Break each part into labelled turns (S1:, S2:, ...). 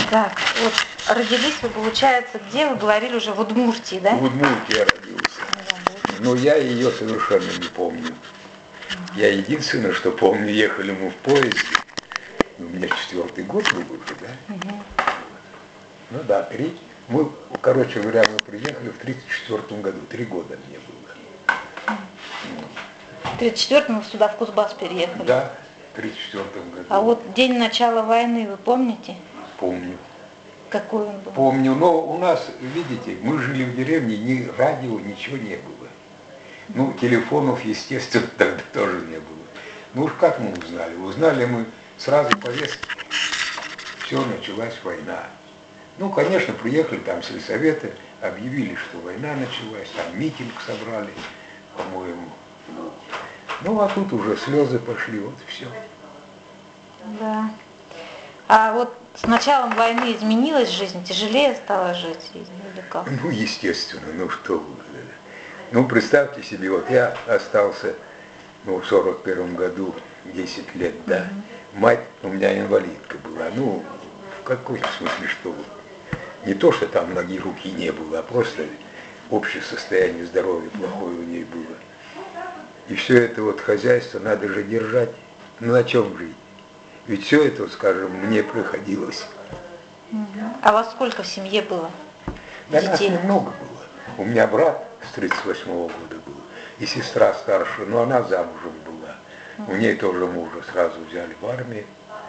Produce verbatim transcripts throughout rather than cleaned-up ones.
S1: Так, вот родились вы, получается, где? Вы говорили уже в Удмуртии, да?
S2: В Удмуртии я родился. Но я ее совершенно не помню. Я единственное, что помню, ехали мы в поезде. У меня четвертый год был уже, да? Угу. Ну да, три. Мы, короче говоря, мы приехали в тридцать четвёртом году. Три года мне было.
S1: В тридцать четвёртом вы сюда, в Кузбасс, переехали?
S2: Да, в тридцать четвёртом году.
S1: А вот день начала войны вы помните?
S2: Помню.
S1: Какой он был?
S2: Помню, но у нас, видите, мы жили в деревне, ни радио, ничего не было. Ну, телефонов, естественно, тогда тоже не было. Ну уж как мы узнали? Узнали мы сразу по вестке. Все, началась война. Ну, конечно, приехали там сельсоветы, объявили, что война началась, там митинг собрали, по-моему. Ну, а тут уже слезы пошли, вот и все.
S1: Да. А вот с началом войны изменилась жизнь, тяжелее стало жить или как?
S2: Ну, естественно, ну что вы. Ну, представьте себе, вот я остался, ну, в сорок первом году, десять лет, да. Mm-hmm. Мать у меня инвалидка была, ну, в какой смысле, что не то, что там ноги, руки не было, а просто общее состояние здоровья плохое у ней было. И все это вот хозяйство надо же держать, ну, на чем жить? Ведь все это, вот, скажем, мне приходилось.
S1: Mm-hmm. А вас сколько в семье было?
S2: Да
S1: детей?
S2: Нас немного было. У меня брат с тридцать восьмого года был, и сестра старшая, но она замужем была. У ней тоже мужа сразу взяли в армии.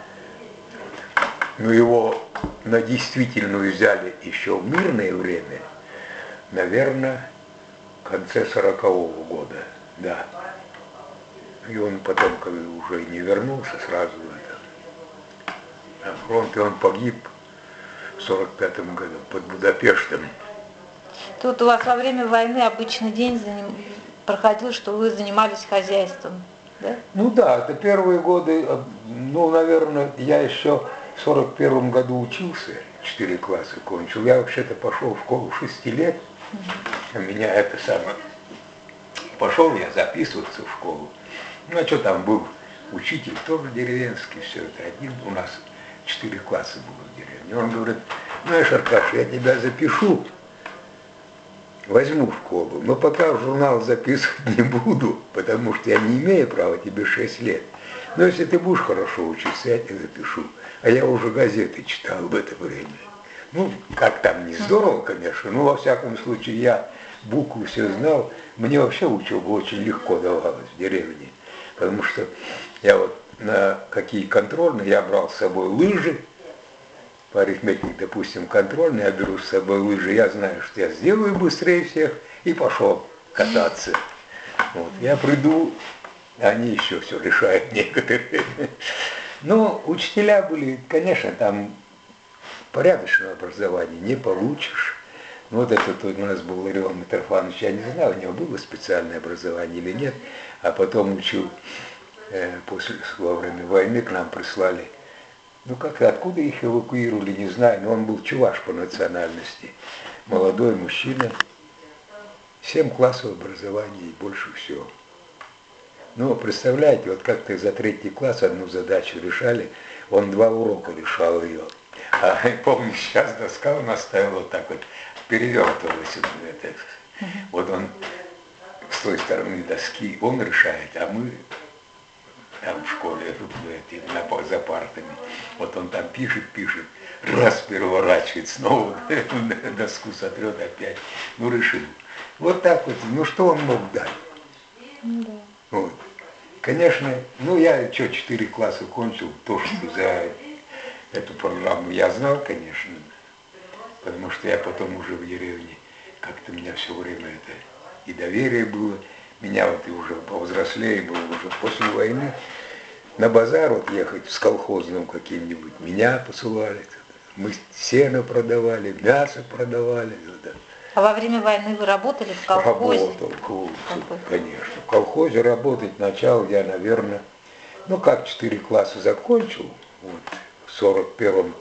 S2: Но его на действительную взяли еще в мирное время, наверное, в конце сорокового года, да. И он потом, когда уже не вернулся, сразу это, на фронт, и он погиб в сорок пятом году под Будапештом.
S1: Тут у вас во время войны обычный день заним... проходил, что вы занимались хозяйством, да?
S2: Ну да, это первые годы, ну, наверное, я еще в сорок первом году учился, четыре класса кончил. Я вообще-то пошел в школу шести лет, у меня это самое, пошел я записываться в школу. Ну, а что там был учитель, тоже деревенский, все это, один у нас четыре класса было в деревне. Он говорит, знаешь, Аркаша, я тебя запишу, возьму в школу, но пока в журнал записывать не буду, потому что я не имею права, тебе шесть лет. Но если ты будешь хорошо учиться, я тебя запишу. А я уже газеты читал в это время. Ну, как там, не здорово, конечно, но во всяком случае я буквы все знал. Мне вообще учеба очень легко давалась в деревне, потому что я вот на какие контрольные, я брал с собой лыжи, по арифметике, допустим, контрольный, я беру с собой лыжи, я знаю, что я сделаю быстрее всех, и пошел кататься. Вот. Я приду, они еще все решают некоторые. Но учителя были, конечно, там порядочного образования не получишь. Вот этот у нас был Ларион Митрофанович, я не знаю, у него было специальное образование или нет, а потом учил, э, после, во время войны к нам прислали. Ну как-то откуда их эвакуировали, не знаю, но он был чуваш по национальности. Молодой мужчина, семь классов образования и больше всего. Ну, представляете, вот как-то за третий класс одну задачу решали, он два урока решал ее. А помню, сейчас доска он оставил вот так вот, перевертывалась. Это. Вот он с той стороны доски, он решает, а мы там в школе, за партами. Вот он там пишет, пишет, раз переворачивает, снова доску сотрет опять. Ну, решил. Вот так вот. Ну, что он мог дать? Да. Вот. Конечно, ну, я что, четыре класса кончил, то, что за эту программу я знал, конечно, потому что я потом уже в деревне, как-то у меня все время это и доверие было. Меня вот и уже повзрослее было, уже после войны, на базар вот ехать с колхозным каким-нибудь, меня посылали, мы сено продавали, мясо продавали.
S1: А во время войны вы работали в колхозе?
S2: Работал, конечно. В колхозе работать начал я, наверное, ну как четыре класса закончил, вот, в сорок первом,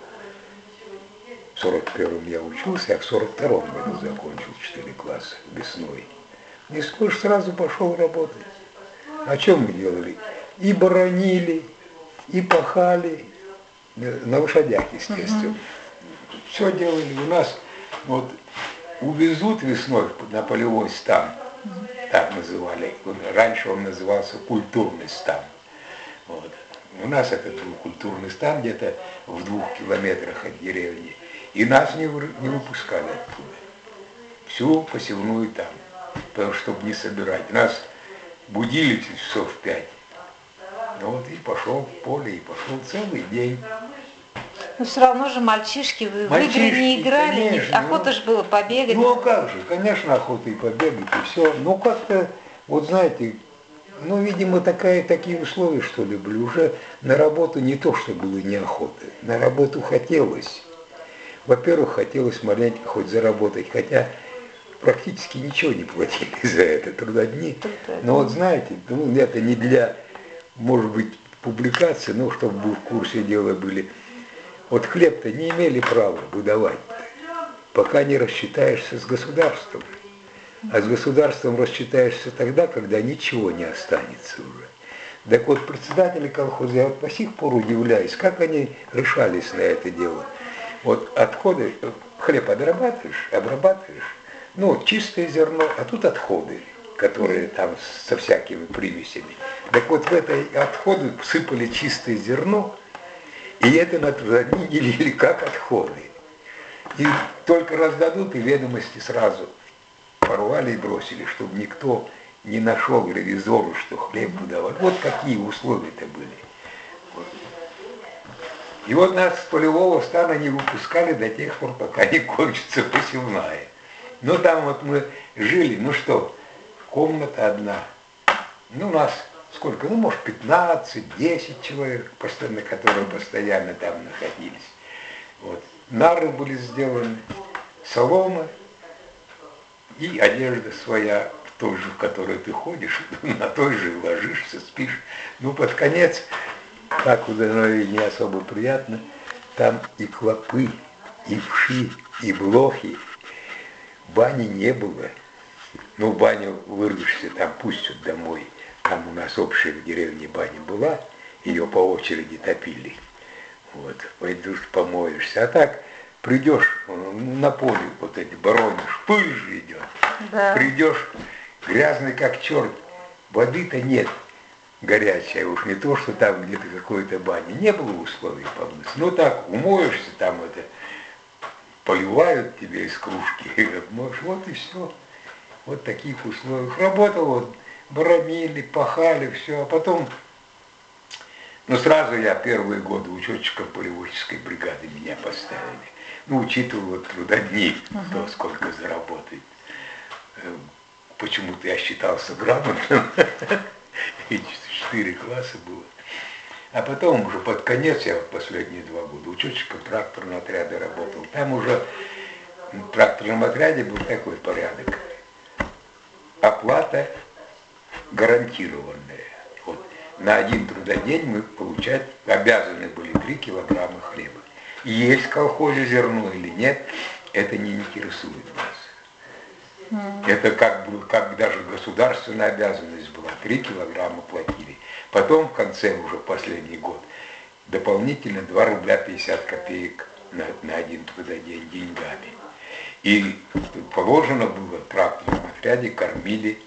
S2: в сорок первом я учился, а в сорок втором году закончил четыре класса весной. И сразу пошел работать. А что мы делали? И боронили, и пахали, на лошадях, естественно. все делали. У нас вот увезут весной на полевой стан, так называли. Раньше он назывался культурный стан. Вот. У нас этот был культурный стан где-то в двух километрах от деревни. И нас не, вы, не выпускали оттуда. Всю посевную там. Потому что, чтобы не собирать. Нас будили часов в пять. Ну вот и пошел в поле, и пошел целый день.
S1: Но все равно же мальчишки, вы
S2: Мальчишки,
S1: в игры не играли,
S2: конечно,
S1: не... охота
S2: ну,
S1: же было побегать.
S2: Ну а как же, конечно, охота и побегать, и все. Но как-то, вот знаете, ну, видимо, такая, такие условия, что ли, были. Уже на работу не то, что было неохота. На работу хотелось. Во-первых, хотелось маленько хоть заработать, хотя практически ничего не платили за это, трудодни. Но вот знаете, ну, это не для, может быть, публикации, но чтобы вы в курсе дела были. Вот хлеб-то не имели права выдавать, пока не рассчитаешься с государством. А с государством рассчитаешься тогда, когда ничего не останется уже. Так вот, председатели колхоза, я вот по сих пор удивляюсь, как они решались на это дело. Вот отходы, хлеб обрабатываешь, обрабатываешь, ну, чистое зерно, а тут отходы, которые там со всякими примесями. Так вот, в этой отходы всыпали чистое зерно, и это на трудодни делили как отходы. И только раздадут, и ведомости сразу порвали и бросили, чтобы никто не нашел ревизору, что хлеб выдавали. Вот какие условия-то были. Вот. И вот нас с полевого стана не выпускали до тех пор, пока не кончится посевная. Ну там вот мы жили, ну что, комната одна. Ну у нас сколько, ну может пятнадцать-десять человек, постоянно, которые постоянно там находились. Вот. Нары были сделаны, солома и одежда своя, в той же, в которой ты ходишь, на той же ложишься, спишь. Ну под конец, так уже не особо приятно, там и клопы, и вши, и блохи. Бани не было. Ну, в баню вырвешься, там пустят домой. Там у нас общая в деревне баня была, ее по очереди топили. Вот, пойдешь, помоешься. А так придешь на поле, вот эти баронишь, пыль же идет. Да. Придешь, грязный как черт, воды-то нет горячая, уж не то, что там где-то какой-то бани. Не было условий помыться. Ну так, умоешься, там это, поливают тебе из кружки, можешь, вот и все. Вот таких условиях. Работал вот, боромили, пахали, все, а потом, ну сразу я первые годы учетчиком полеводческой бригады меня поставили. Ну, учитывая вот трудодни, uh-huh. то сколько заработает. Почему-то я считался грамотным, и четыре класса было. А потом уже под конец, я вот последние два года учетчиком тракторного отряда работал. Там уже в тракторном отряде был такой порядок. Оплата гарантированная. Вот. На один трудодень мы получать обязаны были три килограмма хлеба. Есть в колхозе зерно или нет, это не интересует нас. Mm. Это как, бы, как даже государственная обязанность была. три килограмма платили. Потом в конце, уже последний год, дополнительно два рубля пятьдесят копеек на, на один трудодень деньгами. И положено было в тракторном отряде, кормили,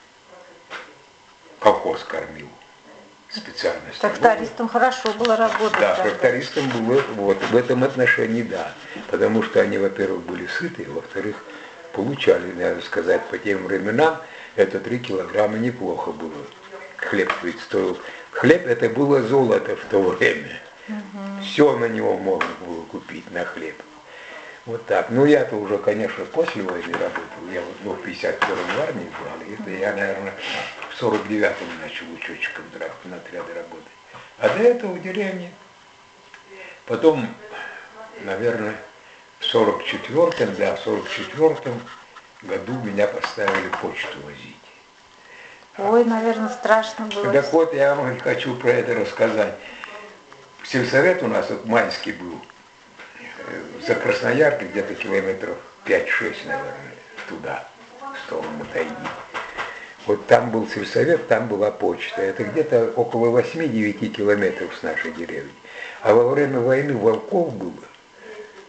S2: колхоз кормил. Специальность.
S1: Трактористам хорошо было работать.
S2: Да, да, трактористам было вот, в этом отношении, да. Потому что они, во-первых, были сыты, во-вторых, получали, надо сказать, по тем временам, это три килограмма неплохо было. Хлеб ведь стоил. Хлеб это было золото в то время. Угу. Все на него можно было купить, на хлеб. Вот так. Ну я-то уже, конечно, после войны работал. Я вот ну, в пятьдесят первом в армии брали. Это я, наверное, в сорок девятом начал учетчиком на отряде работать. А до этого в деревне. Потом, наверное, в сорок четвёртом, да, в сорок четвёртом году меня поставили почту возить.
S1: Ой, наверное, страшно было.
S2: Так вот, я вам хочу про это рассказать. Сельсовет у нас вот майский был. За Краснояркой где-то километров пять-шесть, наверное, туда, в сторону тайги. Вот там был сельсовет, там была почта. Это где-то около восьми-девяти километров с нашей деревни. А во время войны волков было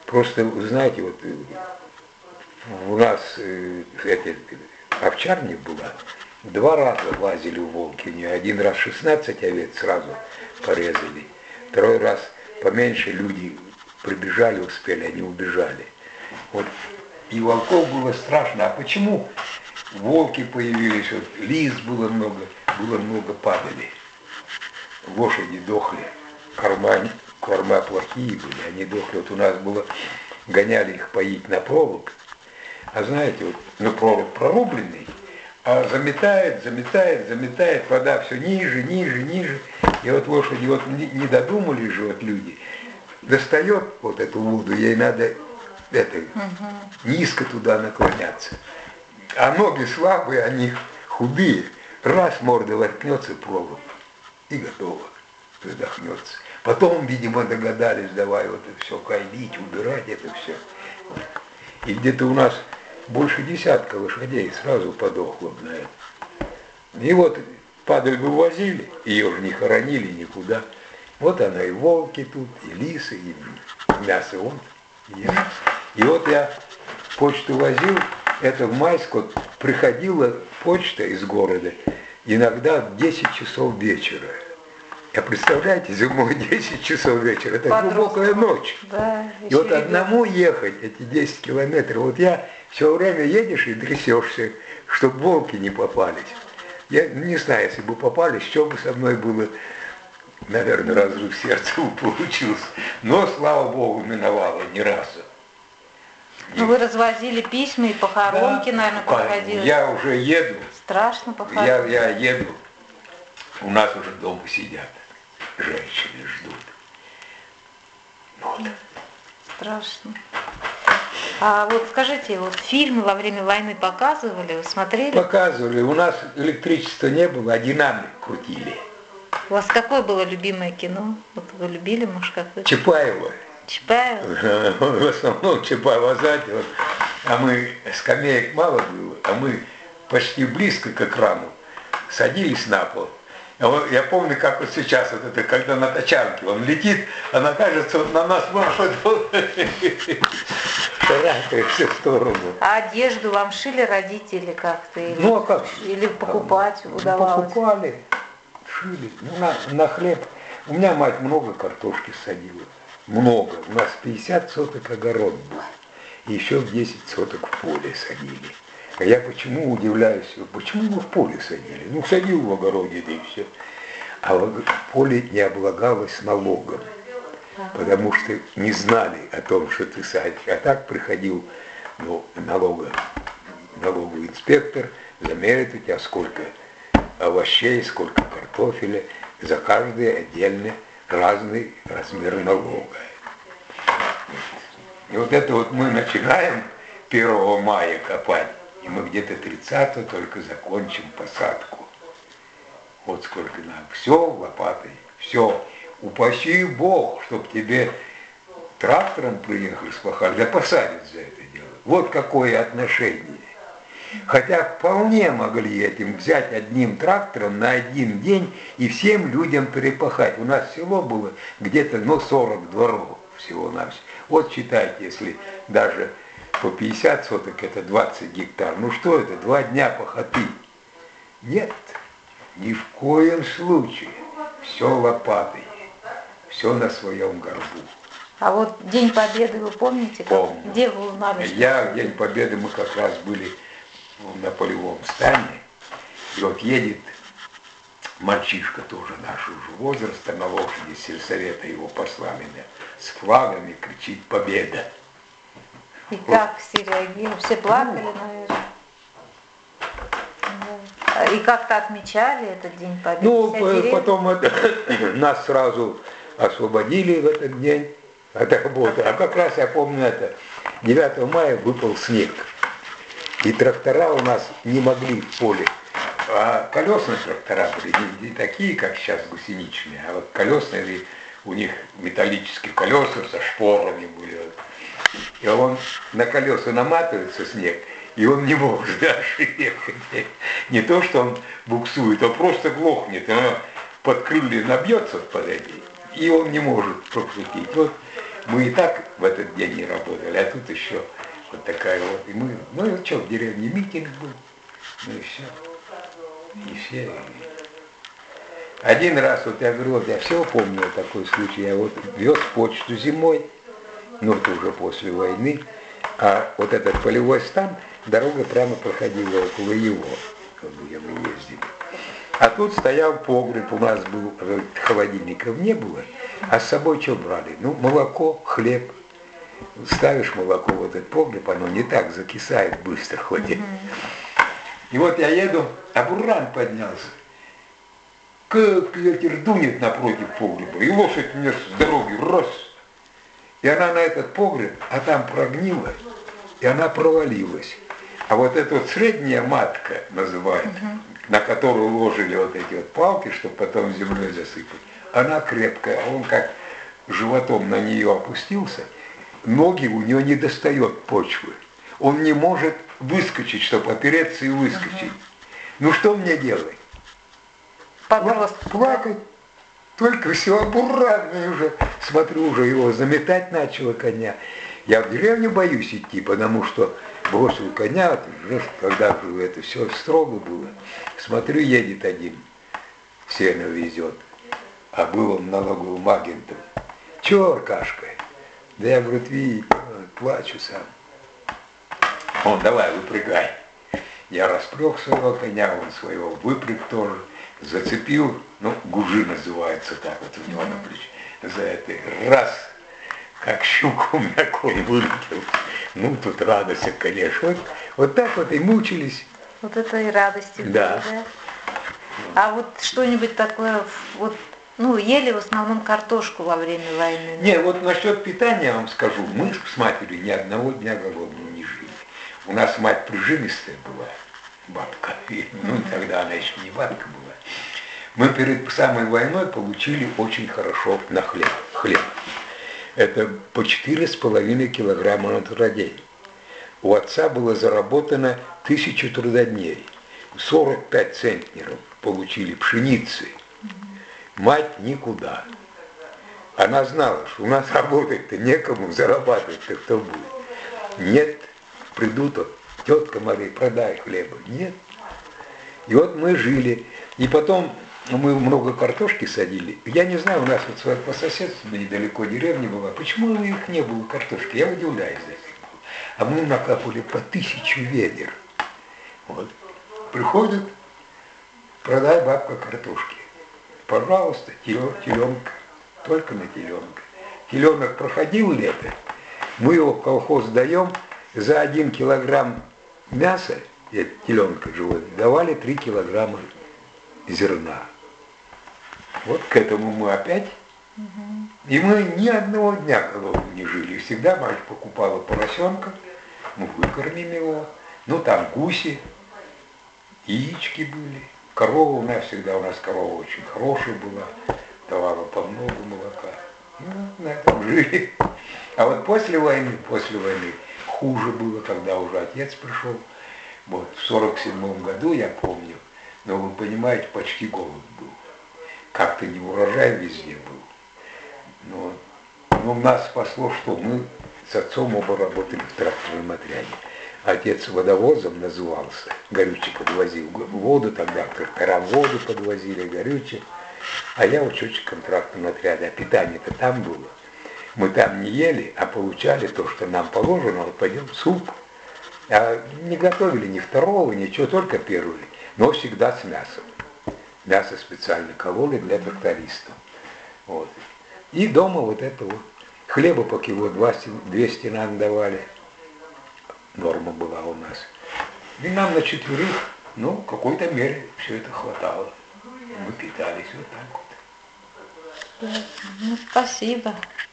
S2: Просто, вы знаете, вот у нас э, эти, овчарня была, два раза лазили в Волкине. Один раз шестнадцать овец сразу порезали, второй раз поменьше люди прибежали, успели, они убежали. Вот. И волков было страшно. А почему волки появились? Вот, лис было много, было много падали. Лошади дохли, корма, корма плохие были, они дохли. Вот у нас было, гоняли их поить на пролог, а знаете, вот, ну пролог прорубленный, а заметает, заметает, заметает, вода все ниже, ниже, ниже. И вот лошади вот не, не додумали же вот люди, достает вот эту воду, ей надо это, угу. низко туда наклоняться. А ноги слабые, они худые. Раз морда воткнется пролог, и готово, задохнется. Потом, видимо, догадались, давай вот это все кайлить, убирать это все. И где-то у нас больше десятка лошадей сразу подохло на это. И вот падаль вывозили, ее же не хоронили никуда. Вот она и волки тут, и лисы, и мясо он ел. И вот я почту возил, это в Майск, вот приходила почта из города, иногда в десять часов вечера. А представляете, зимой десять часов вечера, это
S1: Подросток.
S2: Глубокая ночь.
S1: Да,
S2: и вот
S1: ребенок.
S2: Одному ехать эти десять километров, вот я все время едешь и трясешься, чтобы волки не попались. Я не знаю, если бы попались, что бы со мной было, наверное, разрыв сердца получился. Но, слава Богу, миновало ни разу.
S1: Ну вы развозили письма и похоронки,
S2: да,
S1: наверное, проходили.
S2: Я уже еду.
S1: Страшно похоронки.
S2: Я, я еду. У нас уже дома сидят. Женщины ждут. Вот.
S1: Страшно. А вот скажите, вот фильмы во время войны показывали, вы смотрели?
S2: Показывали. У нас электричества не было, а динамик крутили.
S1: У вас какое было любимое кино? Вот вы любили, может, какое-то?
S2: Чапаева.
S1: Чапаева?
S2: В основном Чапаева сзади. Вот. А мы, скамеек мало было, а мы почти близко к экрану садились на пол. Я помню, как вот сейчас, вот это, когда на тачанке он летит, она, кажется, вот на нас машет, шарахаешься в сторону.
S1: А одежду вам шили родители как-то? Или,
S2: ну, а как?
S1: Или покупать удавалось?
S2: Покупали, шили. Ну, на, на хлеб. У меня мать много картошки садила. Много. У нас пятьдесят соток огород был. И еще в десять соток в поле садили. А я почему удивляюсь, почему вы в поле садили? Ну, садил в огороде, да и все. А в поле не облагалось налогом, потому что не знали о том, что ты садишь. А так приходил ну, налога, налоговый инспектор, замерит у тебя сколько овощей, сколько картофеля, за каждый отдельно разный размер налога. И вот это вот мы начинаем первого мая копать. И мы где-то тридцатого только закончим посадку. Вот сколько нам. Все лопатой. Все. Упаси Бог, чтоб тебе трактором приехали спахали, да посадят за это дело. Вот какое отношение. Хотя вполне могли этим взять одним трактором на один день и всем людям перепахать. У нас село было где-то ну, сорок дворов всего-навсего. Вот считайте, если даже по пятьдесят соток это двадцать гектар. Ну что это, два дня пахоты? Нет, ни в коем случае. Все лопатой, все на своем горбу.
S1: А вот День Победы вы помните?
S2: Помню.
S1: Где вы узнали?
S2: Я в День Победы, мы как раз были на полевом стане. И вот едет мальчишка тоже нашего же возраста на лошади, сельсовета его послали с флагами, кричит «Победа!».
S1: И как все реагировали? Все плакали, наверное. Да. И как-то отмечали этот День Победы?
S2: Ну, потом это, нас сразу освободили в этот день от работы. А как раз я помню это, девятого мая выпал снег. И трактора у нас не могли в поле. А колесные трактора были не, не такие, как сейчас гусеничные, а вот колесные, у них металлические колеса со шпорами были. И он на колеса наматывается снег, и он не может дальше ехать. Не то, что он буксует, а просто глохнет. Оно под крылья набьется под эти, и он не может прокрутить. Вот Мы и так в этот день не работали, а тут еще вот такая вот. И мы, ну и что, в деревне митинг был, ну и все. И все. Один раз, вот я говорю, вот я все помню такой случай, я вот вез почту зимой, ну это уже после войны, а вот этот полевой стан, дорога прямо проходила около его, где мы ездили. А тут стоял погреб, у нас был, холодильников не было, а с собой что брали? Ну, молоко, хлеб. Ставишь молоко в этот погреб, оно не так закисает быстро, хоть. И вот я еду, а буран поднялся. Как ветер дунет напротив погреба, и лошадь мне с дороги раз. И она на этот погреб, а там прогнила, и она провалилась. А вот эта вот средняя матка называют, uh-huh. на которую ложили вот эти вот палки, чтобы потом землей засыпать, она крепкая, а он как животом на нее опустился, ноги у него не достает почвы. Он не может выскочить, чтобы опереться и выскочить. Uh-huh. Ну что мне делать?
S1: Подросток.
S2: Плакать. Только все обуранный уже. Смотрю, уже его заметать начало коня. Я в деревню боюсь идти, потому что бросил коня, когда это все строго было. Смотрю, едет один, сено везет. А был он налоговым агентом. Че, Аркашка? Да я, говорю, видите, плачу сам. Он, давай, выпрягай. Я распряг своего коня, он своего выпряг тоже. Зацепил, ну, гужи называется так вот у него на плече, за это, раз, как щука у меня конь вылетел. Ну, тут радость, конечно. Вот, вот так вот и мучились.
S1: Вот это и радости.
S2: Да.
S1: Были, да? А вот что-нибудь такое, вот, ну, ели в основном картошку во время войны?
S2: Не, вот насчет питания я вам скажу, мы с матерью ни одного дня голодными не жили. У нас мать прижимистая была, бабка, ну, mm-hmm. тогда она еще не бабка была. Мы перед самой войной получили очень хорошо на хлеб. хлеб. Это по четыре с половиной килограмма на трудодень. У отца было заработано тысячу трудодней. сорок пять центнеров получили пшеницы. Мать никуда. Она знала, что у нас работать-то некому, зарабатывать-то кто будет. Нет, придут, вот, тетка Мария, продай хлеба. Нет. И вот мы жили. И потом мы много картошки садили. Я не знаю, у нас вот по соседству недалеко деревня была. Почему у них не было картошки? Я удивляюсь за этим. А мы накапали по тысячу ведер. Вот. Приходит, продай, бабка, картошки. Пожалуйста, теленка. Только на теленка. Теленок проходил лето. Мы его в колхоз даем. За один килограмм мяса, теленка животное, давали три килограмма зерна. Вот к этому мы опять. Угу. И мы ни одного дня голодным не жили. Всегда мать покупала поросенка, мы выкормим его. Ну там гуси, яички были. Корова у нас всегда, у нас корова очень хорошая была, давала по много молока. Ну, на этом жили. А вот после войны, после войны хуже было, когда уже отец пришел. Вот в сорок седьмом году, я помню, но вы понимаете, почти голод был. Как-то не урожай везде был. Но, но нас спасло, что мы с отцом оба работали в тракторном отряде. Отец водовозом назывался, горючий подвозил воду, тогда трактора воду подвозили, горючий. А я учетчиком тракторного отряда, а питание-то там было. Мы там не ели, а получали то, что нам положено, вот пойдем суп. А не готовили ни второго, ничего, только первый, но всегда с мясом. Мясо специально кололи для трактористов. Вот. И дома вот это вот. Хлеба по кило двести нам давали. Норма была у нас. И нам на четверых, ну, в какой-то мере все это хватало. Мы питались вот так вот.
S1: Ну, спасибо.